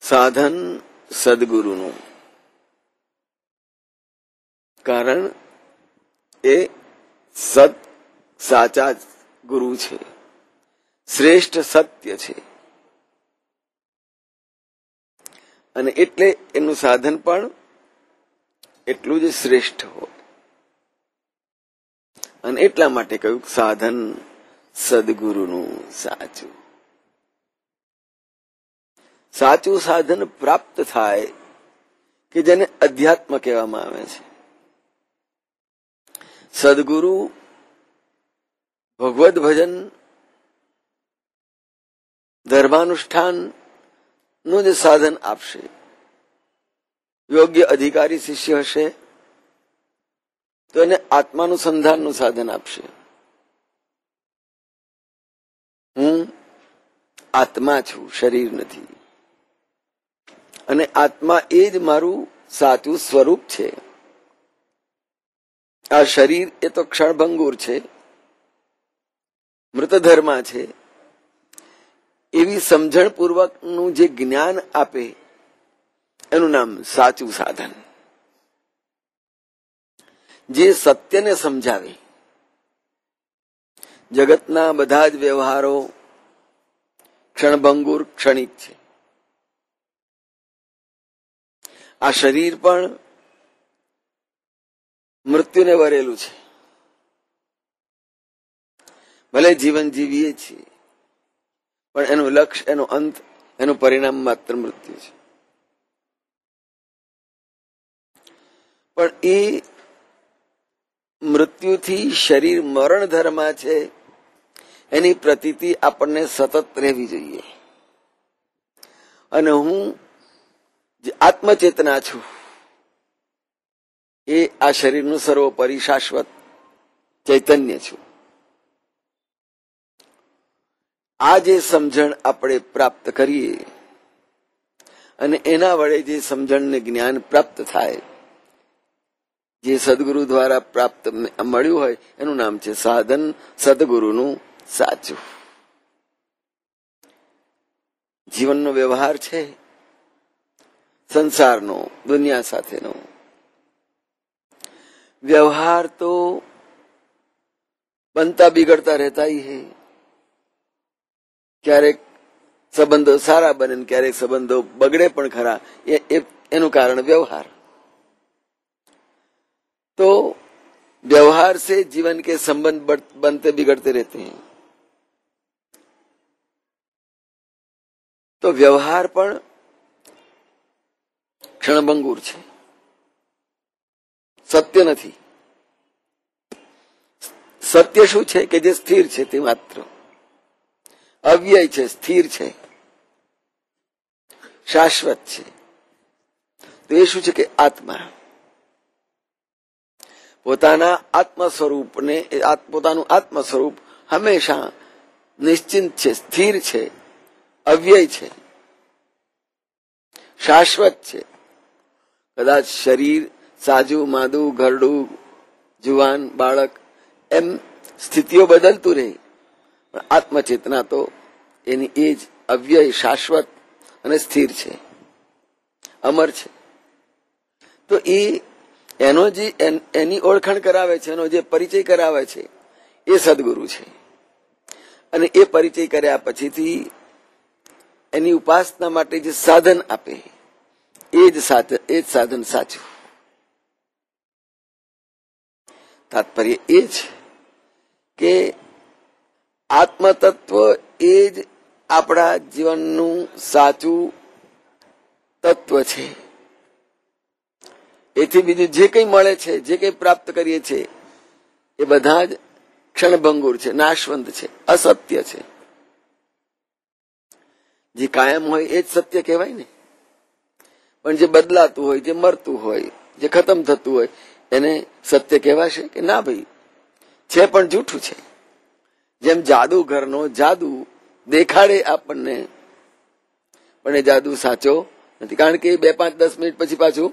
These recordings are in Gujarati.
સાધન સદગુરુનું. કારણ એ સત સાચા ગુરુ છે, શ્રેષ્ઠ સત્ય છે, અને એટલે એનું સાધન પણ એટલું જ શ્રેષ્ઠ હોય. અને એટલા માટે કહ્યું સાધન સદગુરુનું સાચું. સાચું સાધન પ્રાપ્ત થાય કે જેને અધ્યાત્મ કહેવામાં આવે છે. સદગુરુ ભગવદ ભજન ધર્માનુષ્ઠાન નું જે સાધન આપશે, યોગ્ય અધિકારી શિષ્ય હશે તો એને આત્માનુસંધાનનું સાધન આપશે. હું આત્મા છું, શરીર નથી, અને આત્મા એ જ મારું સાચું સ્વરૂપ છે. આ શરીર એ તો ક્ષણભંગુર છે, મૃતધર્મા છે. એવી સમજણપૂર્વકનું જે જ્ઞાન આપે એનું નામ સાચું સાધન. જે સત્યને સમજાવે. જગતના બધા જ વ્યવહારો ક્ષણભંગુર, ક્ષણિક છે. આ શરીર પણ મૃત્યુને વરેલું છે. ભલે જીવન જીવીએ છીએ પણ એનું લક્ષ્ય, એનો અંત, એનું પરિણામ માત્ર મૃત્યુ છે. પણ એ મૃત્યુથી શરીર મરણ ધર્મા છે એની પ્રતીતિ આપણને સતત રહેવી જોઈએ. અને હું જે આત્મચેતના છું એ આ શરીરનું સર્વોપરી શાશ્વત ચૈતન્ય છું. આ જે સમજણ આપણે પ્રાપ્ત કરીએ અને એના વડે જે સમજણને જ્ઞાન પ્રાપ્ત થાય, જે સદગુરુ દ્વારા પ્રાપ્ત મળ્યું હોય એનું નામ છે સાધન સદગુરુનું સાચું. જીવનનો વ્યવહાર છે સંસારનો, દુનિયા સાથેનો વ્યવહાર તો બનતા બિગડતા રહેતા હી હૈ. ક્યારેક સંબંધો સારા બને, ક્યારેક સંબંધો બગડે પણ ખરા. એનું કારણ વ્યવહાર. तो व्यवहार से जीवन के संबंध बनते बिगड़ते रहते हैं. तो व्यवहार पण क्षणभंगुर છે, સત્ય નથી. સત્ય શું છે કે જે સ્થિર છે તે માત્ર અવ્યય છે, સ્થિર છે, શાશ્વત છે. તો એ શું છે કે આત્મા પોતાના આત્મ સ્વરૂપને, પોતાનું આત્મ સ્વરૂપ હંમેશા નિશ્ચિંત છે, સ્થિર છે, અવ્યય છે, શાશ્વત છે. કદાચ શરીર સાજુ, માદું, ઘરડું, જુવાન, બાળક એમ સ્થિતિઓ બદલતું રહે, પણ આત્મચેતના તો એની એ જ અવ્યય, શાશ્વત અને સ્થિર છે, અમર છે. તો એનો જે એની ઓળખાણ કરાવે છે, એનો જે પરિચય કરાવે છે એ સદગુરુ છે. અને એ પરિચય કર્યા પછીથી એની ઉપાસના માટે જે સાધન આપે એ જ સાધન સાચું. તાત્પર્ય એ છે કે આત્મતત્વ એ જ આપણા જીવનનું સાચું તત્વ છે. એથી બીજું જે કંઈ મળે છે, જે કંઈ પ્રાપ્ત કરીએ છીએ એ બધા જ ક્ષણભંગુર છે, નાશવંત છે, અસત્ય છે. જે કાયમ હોય એ જ સત્ય કહેવાય ને. પણ જે બદલાતું હોય, જે મરતું હોય, જે ખતમ થતું હોય એને સત્ય કહેવાશે કે ના? ભાઈ, છે પણ જૂઠું છે. જેમ જાદુગરનો જાદુ દેખાડે આપણને, પણ એ જાદુ સાચો નથી. કારણ કે 2, 5, 10 મિનિટ પછી પાછું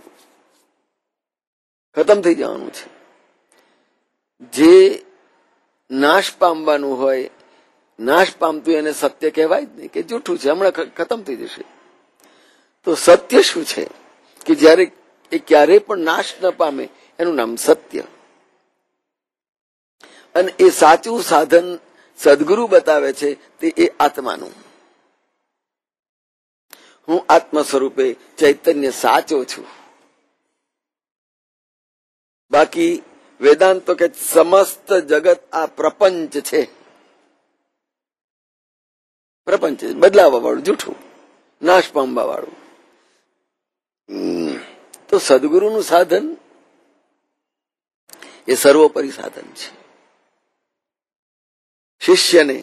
ખતમ થઈ જવાનું છે. જે નાશ પામવાનું હોય, નાશ પામતું એને સત્ય કહેવાય જ નહીં, કે જૂઠું છે, હમણાં ખતમ થઈ જશે. તો સત્ય શું છે કે જ્યારે એ ક્યારેય પણ નાશ ન પામે, એનું નામ સત્ય. અને એ સાચું સાધન સદગુરુ બતાવે છે તે એ આત્માનું. હું આત્મ સ્વરૂપે ચૈતન્ય સાચો છું. બાકી વેદાંત તો કે સમસ્ત જગત આ પ્રપંચ છે. પ્રપંચ બદલાવા વાળું, જૂઠું, નાશ પામવા વાળું. તો સદગુરુનું સાધન એ સર્વોપરી સાધન છે. શિષ્યને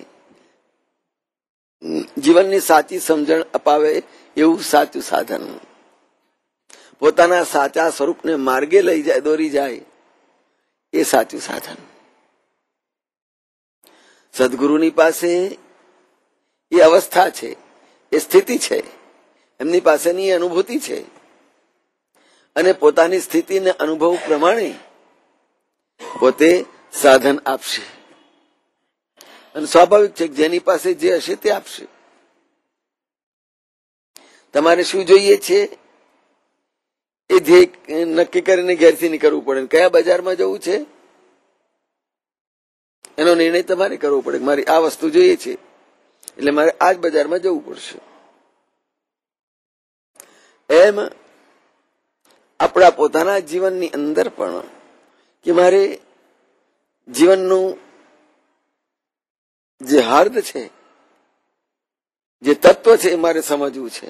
જીવનની સાચી સમજણ અપાવે એવું સાચું સાધન, પોતાના સાચા સ્વરૂપને માર્ગે લઈ જાય, દોરી જાય, એ સાચું સાધન. સદગુરુની પાસે એ અવસ્થા છે, એ સ્થિતિ છે, એમની પાસેની અનુભૂતિ છે, અને પોતાની સ્થિતિને અનુભવ પ્રમાણે પોતે સાધન આપશે. અને સ્વાભાવિક છે કે જેની પાસે જે હશે તે આપશે. તમારે શું જોઈએ છે એ ધ્યેય નક્કી કરીને ઘેરથી નીકળવું પડે. કયા બજારમાં જવું છે એનો નિર્ણય તમારે કરવો પડે. મારી આ વસ્તુ જોઈએ છે એટલે મારે આ જ બજારમાં જવું પડશે. એમ આપણા પોતાના જીવનની અંદર પણ કે મારે જીવનનું જે હાર્દ છે, જે તત્વ છે, એ મારે સમજવું છે.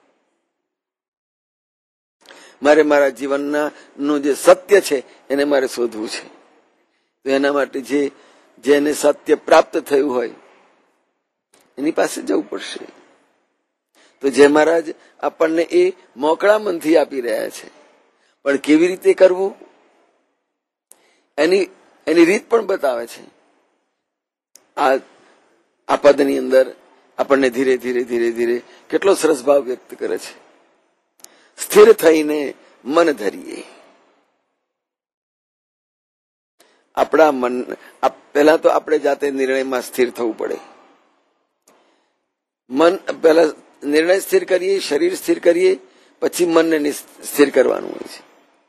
મારે મારા જીવનના નું જે સત્ય છે એને મારે શોધવું છે. તો એના માટે જેને સત્ય પ્રાપ્ત થયું હોય એની પાસે જવું પડશે. તો જે મહારાજ આપણને એ મોકળા મનથી આપી રહ્યા છે, પણ કેવી રીતે કરવું એની રીત પણ બતાવે છે. આ પદની અંદર આપણને ધીરે ધીરે ધીરે ધીરે કેટલો સરસ ભાવ વ્યક્ત કરે છે. સ્થિર થઈને મન ધરીએ. આપણા મન પહેલા તો આપણે જાતે નિર્ણયમાં સ્થિર થવું પડે. મન પહેલા નિર્ણય સ્થિર કરીએ, શરીર સ્થિર કરીએ, પછી મનને સ્થિર કરવાનું હોય છે.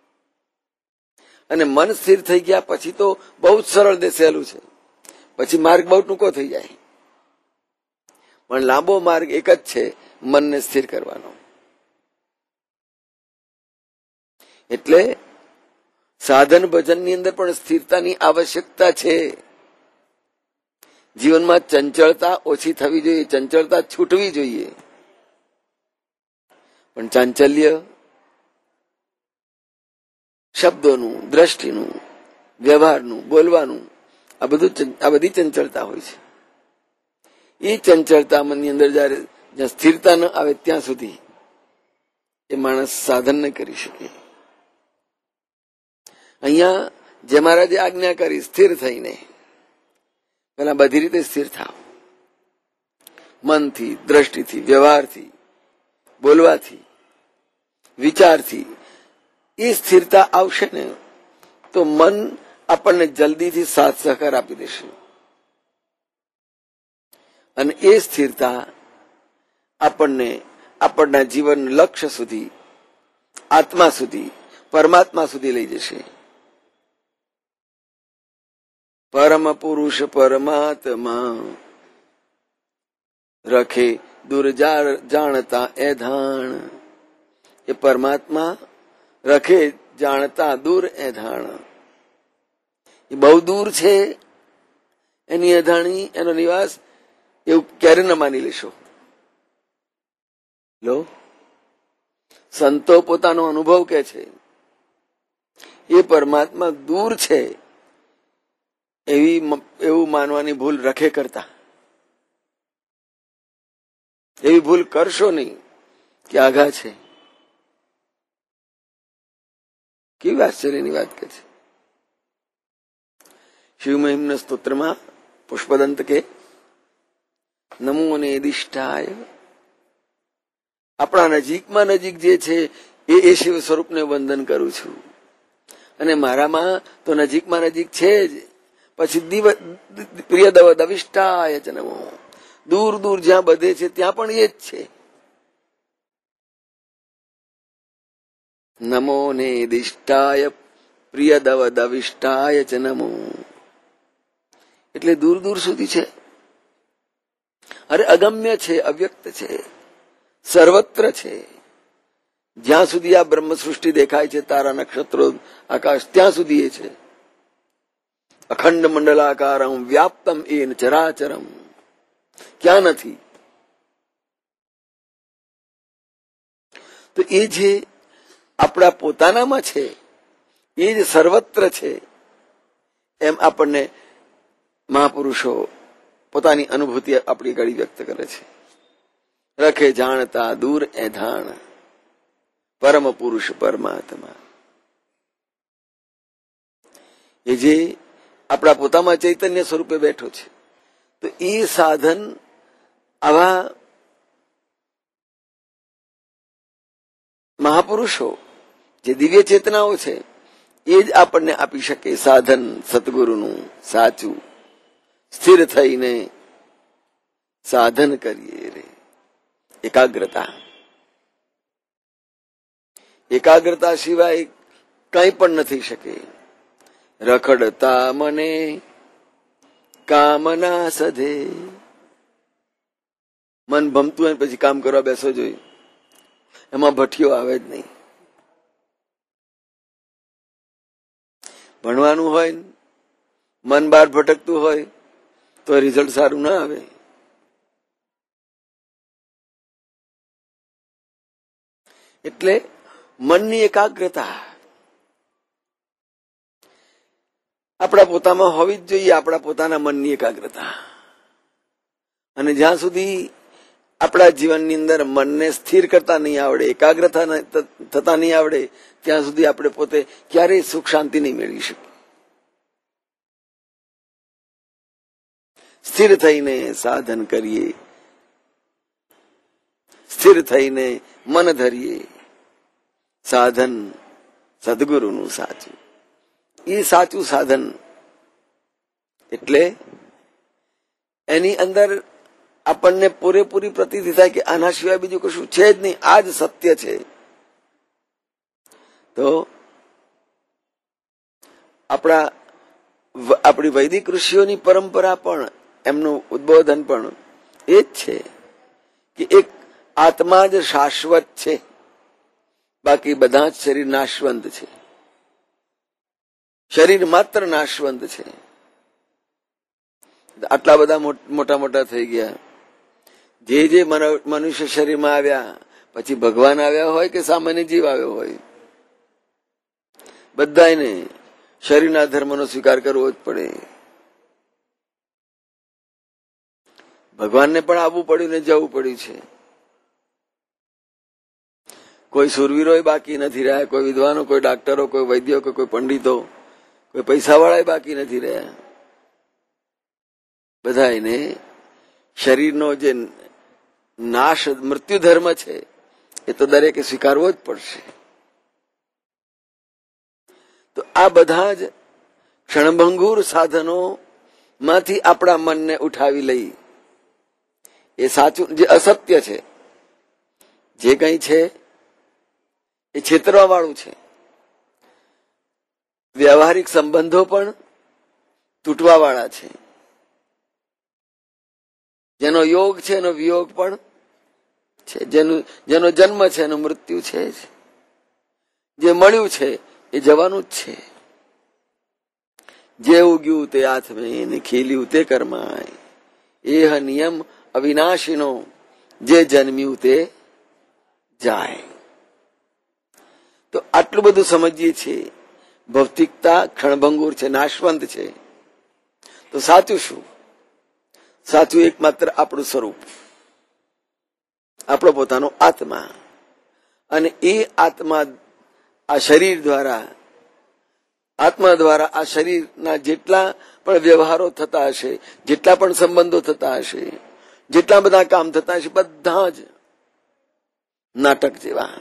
અને મન સ્થિર થઈ ગયા પછી તો બહુ જ સરળ સહેલું છે. પછી માર્ગ બહુ ટૂંકો થઈ જાય, પણ લાંબો માર્ગ એક જ છે, મનને સ્થિર કરવાનો. એટલે સાધન ભજનની અંદર પણ સ્થિરતાની આવશ્યકતા છે. જીવનમાં ચંચળતા ઓછી થવી જોઈએ, ચંચળતા છૂટવી જોઈએ. પણ ચાંચલ્ય શબ્દોનું, દ્રષ્ટિનું, વ્યવહારનું, બોલવાનું, આ બધી ચંચળતા હોય છે. એ ચંચળતા મનની અંદર જ્યાં સ્થિરતા ન આવે ત્યાં સુધી એ માણસ સાધન ન કરી શકે. અહીંયા જે મહારાજે આજ્ઞા કરી સ્થિર થઈને, પેલા બધી રીતે સ્થિર થાવ. મનથી, દ્રષ્ટિથી, વ્યવહારથી, બોલવાથી, વિચારથી એ સ્થિરતા આવશે ને તો મન આપણને જલ્દીથી સાથ સહકાર આપી દેશે. અને એ સ્થિરતા આપણને આપણના જીવન લક્ષ્ય સુધી, આત્મા સુધી, પરમાત્મા સુધી લઈ જશે. પરમ પુરુષ પરમાત્મા રખે દૂર જાણતા એ ધાણ. એ પરમાત્મા રખે જાણતા દૂર એ ધાણ. એ બહુ દૂર છે એની અધાણી, એનો નિવાસ, એવું ક્યારે ન માની લેશો. લો, સંતો પોતાનો અનુભવ કે છે એ પરમાત્મા દૂર છે એવું માનવાની ભૂલ રખે કરતા. એવી ભૂલ કરશો નહીં કે આઘા છે. કેવી આશ્ચર્યની વાત કે છે. શિવ મહિમ્ન સ્તોત્રમાં પુષ્પદંત કે નમો નેદિષ્ટાય. આપણા નજીકમાં નજીક જે છે એ શિવ સ્વરૂપને વંદન કરું છું. અને મારામાં તો નજીકમાં નજીક છે જ. પછી પ્રિય દવિષ્ટાય ચ નમો. દૂર દૂર જ્યાં બધે છે ત્યાં પણ એ જ છે. નમો ને દિષ્ટાય પ્રિયદવ દવિષ્ટાય ચ નમો. એટલે દૂર દૂર સુધી છે. અરે અગમ્ય છે, અવ્યક્ત છે, સર્વત્ર છે. જ્યાં સુધી આ બ્રહ્મ સૃષ્ટિ દેખાય છે, તારા નક્ષત્રો આકાશ, ત્યાં સુધી એ છે. અખંડ મંડલાકારમ વ્યાપ્તમ એન ચરાચરમ. ક્યાં નથી? તો એ જે આપણા પોતાનામાં છે એ જ સર્વત્ર છે, એમ આપણને મહાપુરુષો પોતાની અનુભૂતિ આપણી ઘડી વ્યક્ત કરે છે. રખે જાણતા દૂર એ ધાણ, પરમ પુરુષ પરમાત્મા. એ જે આપણા પોતામાં ચૈતન્ય સ્વરૂપે બેઠો છે. તો એ સાધન આવા મહાપુરુષો જે દિવ્ય ચેતનાઓ છે એ જ આપણને આપી શકે સાધન સદગુરુનું સાચું. સ્થિર થઈને સાધન કરીએ રે. એકાગ્રતા, એકાગ્રતા સિવાય કંઈ પણ નથી શકે. રખડતા મને કામના સધે. મન ભમતું હોય પછી કામ કરવા બેસો જોઈએ, એમાં ભઠ્ઠીઓ આવે જ નહીં. ભણવાનું હોય, મન બહાર ભટકતું હોય તો રિઝલ્ટ સારું ના આવે. એટલે મનની એકાગ્રતા આપણા પોતામાં હોવી જ જોઈએ, આપણા પોતાના મનની એકાગ્રતા. અને જ્યાં સુધી આપણા જીવનની અંદર મનને સ્થિર કરતા નહીં આવડે, એકાગ્રતા થતા નહીં આવડે, ત્યાં સુધી આપણે પોતે ક્યારેય સુખ શાંતિ નહીં મેળવી શકીએ. સ્થિર થઈને સાધન કરીએ, સ્થિર થઈને મન ધરીએ. સાધન સદગુરુનું સાચું. એ સાચું સાધન એટલે એની અંદર આપણને પૂરેપૂરી પ્રતીતિ થાય કે આના સિવાય બીજું કશું છે જ નહીં, આ જ સત્ય છે. તો આપણી વૈદિક ઋષિઓની પરંપરા પણ, એમનું ઉદ્બોધન પણ એ જ છે કે એક આત્મા જ શાશ્વત છે, બાકી બધા જ શરીર નાશવંત છે. શરીર માત્ર નાશવંત છે. આટલા બધા મોટા મોટા થઈ ગયા, જે મનુષ્ય શરીરમાં આવ્યા, પછી ભગવાન આવ્યા હોય કે સામાન્ય જીવ આવ્યો હોય, બધાને શરીરના ધર્મનો સ્વીકાર કરવો જ પડે. ભગવાનને પણ આવવું પડ્યું ને જવું પડ્યું છે. કોઈ સુરવીરો બાકી નથી રહ્યા, કોઈ વિદ્વાનો, કોઈ ડાક્ટરો, કોઈ વૈદ્યો, કોઈ પંડિતો, કોઈ પૈસાવાળા બાકી નથી રહ્યા. બધા એને શરીરનો જે નાશ, મૃત્યુ ધર્મ છે એ તો દરેકે સ્વીકારવો જ પડશે. તો આ બધા જ ક્ષણભંગુર સાધનો માંથી આપણા મનને ઉઠાવી લઈ. એ સાચું, જે અસત્ય છે, જે કંઈ છે એ છેતરવા વાળું છે. વ્યવહારિક સંબંધો પણ તૂટવા વાળા છે. જેનો યોગ છે એનો વિયોગ પણ છે. જેનો જન્મ છે એનું મૃત્યુ છે. જે મળ્યું છે એ જવાનું જ છે. જે ઉગ્યું તે આથમે ને ખીલ્યું તે કર્માય. એહ નિયમ અવિનાશીનો, જે જન્મ્યું તે જાય. તો આટલું બધું સમજીએ છીએ. ભૌતિકતા ક્ષણભંગુર છે, નાશવંત છે. તો સાચું શું? સાચું એકમાત્ર આપણું સ્વરૂપ, આપણો પોતાનો આત્મા. અને એ આત્મા આ શરીર દ્વારા, આત્મા દ્વારા આ શરીરના જેટલા પણ વ્યવહારો થતા હશે, જેટલા પણ સંબંધો થતા હશે, જેટલા બધા કામ થતા હશે, બધા જ નાટક જેવા.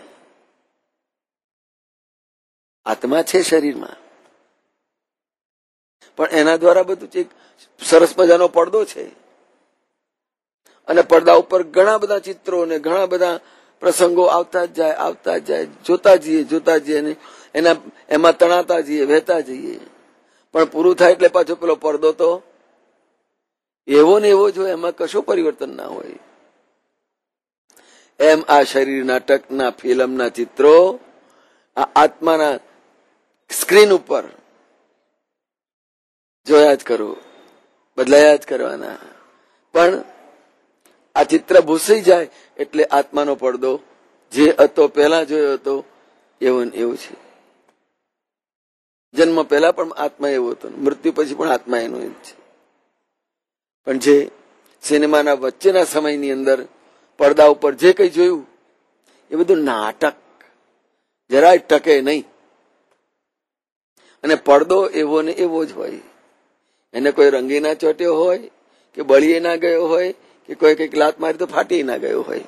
આત્મા છે શરીરમાં, પણ એના દ્વારા બધું એક સરસ મજાનો પડદો છે, અને પડદા ઉપર ઘણા બધા ચિત્રો ને ઘણા બધા પ્રસંગો આવતા જ જાય, જોતા જઈએ અને એમાં તણાતા જઈએ, વહેતા જઈએ. પણ પૂરું થાય એટલે પાછો પેલો પડદો તો એવો ને એવો જ હોય, એમાં કશું પરિવર્તન ના હોય. એમ આ શરીર, નાટકના, ફિલ્મના ચિત્રો આ આત્માના સ્ક્રીન ઉપર જોયા જ કરો, બદલાયા જ કરવાના. પણ આ ચિત્ર ભૂસાઈ જાય એટલે આત્માનો પડદો જે હતો પહેલા જોયો હતો એવો ને એવું છે. જન્મ પહેલા પણ આત્મા એવો હતો, મૃત્યુ પછી પણ આત્મા એનો જ છે. પણ જે સિનેમાના વચ્ચેના સમયની અંદર પડદા ઉપર જે કંઈ જોયું એ બધું નાટક, જરાય ટકે નહીં. અને પડદો એવો ને એવો જ હોય. એને કોઈ રંગી ના ચોટ્યો હોય કે બળીએ ના ગયો હોય કે કોઈ કઈક લાત મારી તો ફાટી ના ગયો હોય.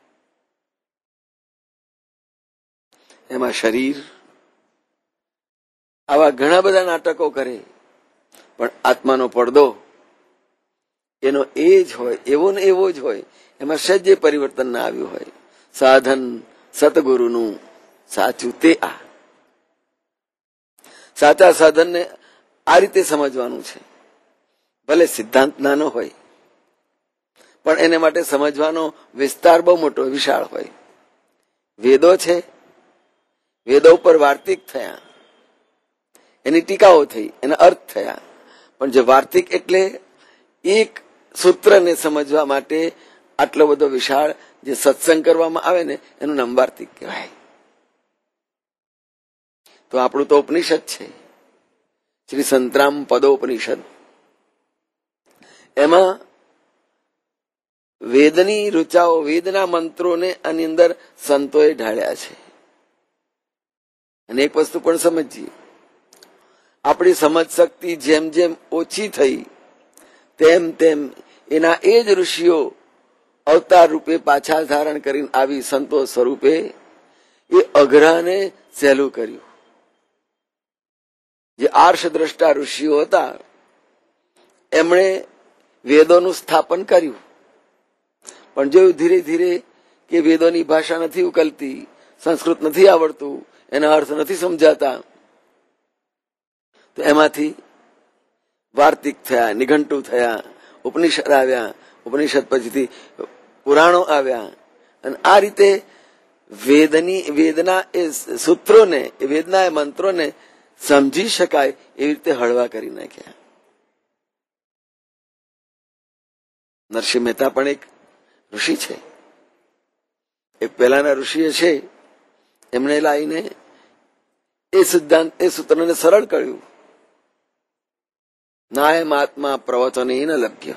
એમાં શરીર આવા ઘણા બધા નાટકો કરે, પણ આત્માનો પડદો એનો એ જ હોય, એવો ને એવો જ હોય. એમાં સહેજે પરિવર્તન ના આવ્યું હોય. સાધન સતગુરુનું સાચું તે આ. સાચા સાધનને આ રીતે સમજવાનું છે. ભલે સિદ્ધાંત નાનો હોય પણ એને માટે સમજવાનો વિસ્તાર બહુ મોટો, વિશાળ હોય. વેદો છે, વેદો ઉપર વાર્તિક થયા, એની ટીકાઓ થઈ, એના અર્થ થયા. પણ જે વાર્તિક એટલે એક સૂત્રને સમજવા માટે આટલો બધો વિશાળ જે સત્સંગ કરવામાં આવે ને એનું નામ વાર્તિક કહેવાય. તો આપણું તો ઉપનિષદ છે, શ્રી સંતરામ પદોપનિષદ. એમાં વેદની ઋચાઓ, વેદના મંત્રોને આની અંદર સંતોએ ઢાળ્યા છે. અને એક વસ્તુ પણ સમજીએ, આપણી સમજ શક્તિ જેમ જેમ ઓછી થઈ તેમ તેમ એના એ જ ઋષિઓ અવતાર રૂપે પાછા ધારણ કરીને આવી સંતો સ્વરૂપે એ અઘરાને સહેલું કર્યું. જે આર્ષ દ્રષ્ટા ઋષિઓ હતા એમણે વેદોનું સ્થાપન કર્યું, પણ જોયું ધીરે ધીરે કે વેદોની ભાષા નથી ઉકલતી, સંસ્કૃત નથી આવડતું, એના અર્થ નથી સમજાતા, તો એમાંથી વાર્તિક થયા, નિઘંટુ થયા, ઉપનિષદ આવ્યા, ઉપનિષદ પછીથી પુરાણો આવ્યા. અને આ રીતે વેદના એ સૂત્રોને, વેદના એ મંત્રોને સમજી શકાય એવી રીતે હળવા કરી નાખ્યા. નરસિંહ મહેતા પણ એક ઋષિ છે. એક પહેલાના ઋષિએ છે, એમણે લાવીને એ સિદ્ધાંત, એ સૂત્રને સરળ કર્યું. નાયમ આત્મા પ્રવચને ન લભ્ય,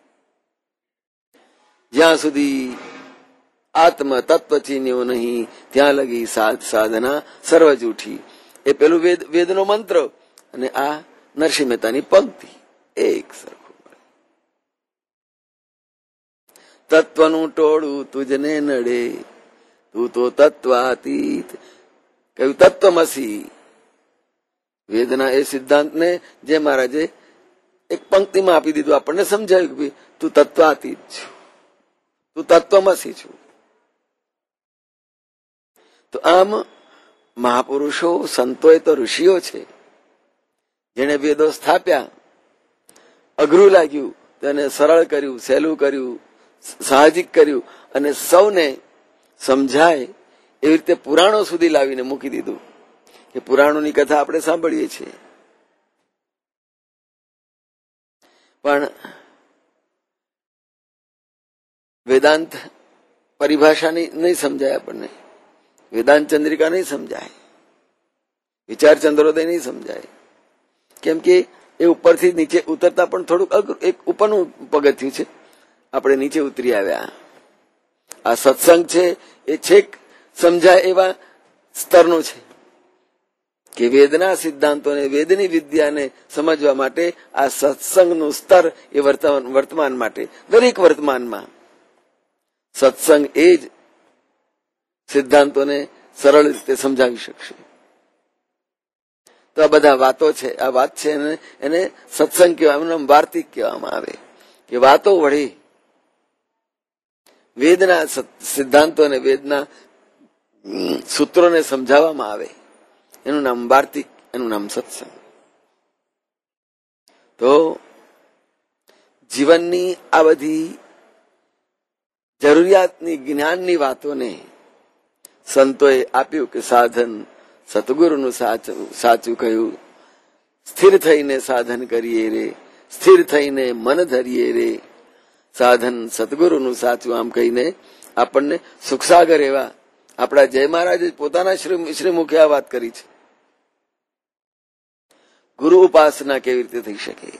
જ્યાં સુધી આત્મ તત્વ ચીન્યો નહીં ત્યાં લગી સાધના સર્વ જૂઠી. એ પેલું વેદનો મંત્ર અને આ નરસિંહ મહેતાની પંક્તિ એક સરખું. તત્વનું ટોળું તુજને નડે, તું તો તત્વાતીત. કહ્યું તત્વમસી. વેદના એ સિદ્ધાંતને જે મહારાજે એક પંક્તિમાં આપી દીધું, આપણને સમજાવ્યું કે તું તત્વાતીત છું, તું તત્વમસી છું. તો આમ મહાપુરુષો, સંતોએ તો ઋષિઓ છે, જેને વેદો સ્થાપ્યા. અઘરું લાગ્યું તેને સરળ કર્યું, સહેલું કર્યું, સાહજિક કર્યું અને સૌને સમજાય એવી રીતે પુરાણો સુધી લાવીને મૂકી દીધું. કે પુરાણોની કથા આપણે સાંભળીએ છીએ, પણ વેદાંત પરિભાષા નહીં સમજાય આપણને, વેદાંત ચંદ્રિકા નહીં સમજાય, વિચાર ચંદ્રોદય નહીં સમજાય. કેમ કે એ ઉપરથી નીચે ઉતરતા પણ થોડુંક અઘરું, એક ઉપરનું પગથિયું છે, આપણે નીચે ઉતરી આવ્યા. આ સત્સંગ છે એ છેક સમજાય એવા સ્તરનું છે કે વેદના સિદ્ધાંતોને, વેદની વિદ્યાને સમજવા માટે આ સત્સંગનું સ્તર એ વર્તમાન માટે, દરેક વર્તમાનમાં સત્સંગ એ જ સિદ્ધાંતોને સરળ રીતે સમજાવી શકશે. તો આ બધા વાતો છે, આ વાત છે એને સત્સંગ કહેવામાં, વાર્તિક કહેવામાં આવે. કે વાતો વડે વેદના સિદ્ધાંતો અને વેદના સૂત્રોને સમજાવવામાં આવે, એનું નામ વાર્તિક, એનું નામ સત્સંગ. તો જીવનની આ બધી જરૂરિયાતની જ્ઞાનની વાતોને સંતોએ આપ્યું કે સાધન સતગુરુનું સાચું કહ્યું. સ્થિર થઈને સાધન કરીએ રે, સ્થિર થઈને મન ધરીએ રે, સાધન સતગુરુનું સાચું આમ કહીને આપણને સુખસાગર એવા આપણા જય મહારાજે પોતાના શ્રીમુખે આ વાત કરી છે. ગુરુ ઉપાસના કેવી રીતે થઈ શકે,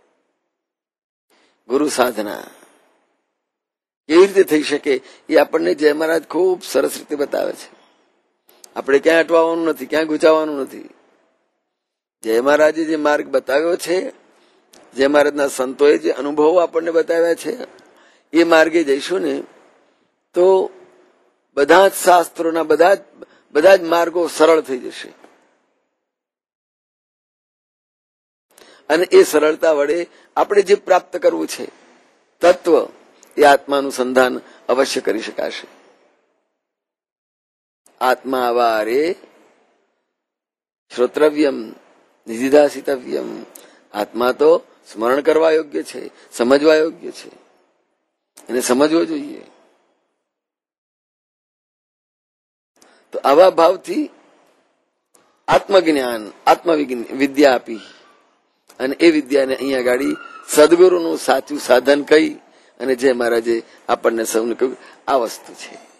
ગુરુ સાધના કેવી રીતે થઈ શકે, એ આપણને જય મહારાજ ખૂબ સરસ રીતે બતાવે છે. આપણે ક્યાં અટવાવાનું નથી, ક્યાં ગુચાવવાનું નથી. જય મહારાજે જે માર્ગ બતાવ્યો છે, જય મહારાજના સંતોએ જે અનુભવો આપણને બતાવ્યા છે, એ માર્ગે જઈશું ને તો બધા જ શાસ્ત્રોના બધા જ માર્ગો સરળ થઈ જશે. અને એ સરળતા વડે આપણે જે પ્રાપ્ત કરવું છે તત્વ, એ આત્માનું સંધાન અવશ્ય કરી શકાશે. આત્મા આવારે શ્રોતવ્યમ નિધિદાસિતવ્યમ. આત્મા તો સ્મરણ કરવા યોગ્ય છે, સમજવા યોગ્ય છે, એને સમજવો જોઈએ. તો આવા ભાવથી આત્મજ્ઞાન, આત્મવિદ્યા આપી અને એ વિદ્યાને અહીંયા ગાડી સદગુરુનું સાચું સાધન કહી અને જે મહારાજે આપણને સૌને કહ્યું આ વસ્તુ છે.